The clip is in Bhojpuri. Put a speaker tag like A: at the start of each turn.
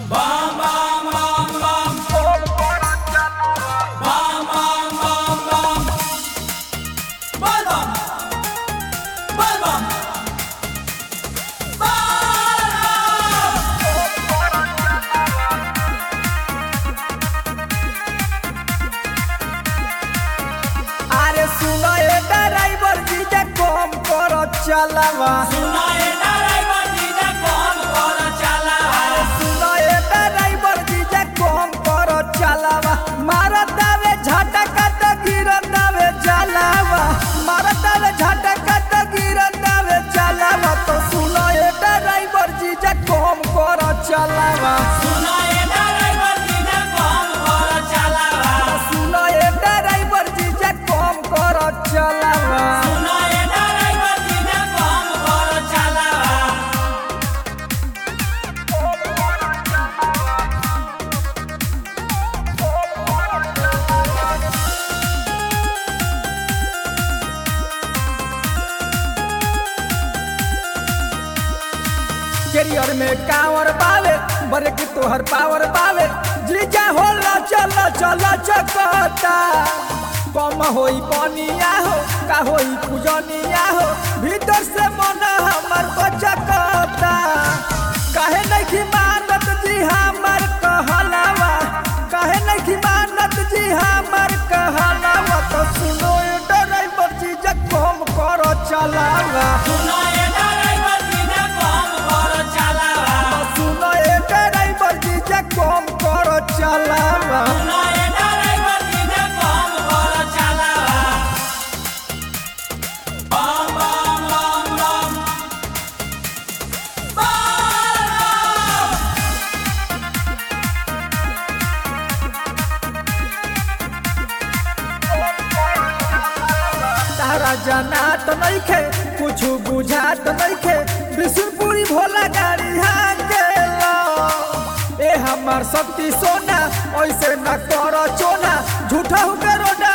A: Bam bam bam bam. Bam bam bam bam. Bam bam. Bam bam.
B: अरे सुनो ए ड्राइवर जीजा कम करो चलावा।
A: सुनो ए ड्राइवर जीजा कम करो चलावा।
B: सुनो ए ड्राइवर जीजा कम करो चलावा। मारतावे झटका त गिरतावे चलावा। मारतावे झटका त गिरतावे चलावा। तो सुनो ए ड्राइवर जीजा कम करो चलावा।
A: सुनो ए ड्राइवर जीजा कम करो चलावा।
B: सुनो ए ड्राइवर जीजा कम करो चलावा।
A: सुनो ए ड्राइवर जीजा कम करो चलावा।
B: कैरियर में कावर बावे बड़े की तोहर पावर बावे जीजा होला चलो चलो चकता। कम होई पनिया हो का होई पूजनिया हो भीतर से मन हमर बचकता। काहे नहीं मानत जी हमर कहलावा। काहे नहीं मानत जी हमर कहलावा। तो सुनो ए ड्राइवर जीजा कम करो चलावा।
A: सुनो ए ड्राइवर जीजा कम करो चलावा।
B: सुनो ए ड्राइवर जीजा कम करो चलावा।
A: सुनो ए ड्राइवर जीजा कम करो चलावा। बम बम बम बम। बम।
B: तारा जनात नइखे कुछ बुझात नइखे बिशुनपुरी भोला गाड़ी हाकेला। ए हमार शक्ति सोना ऐसे न करो चोना झूठा हो के रोड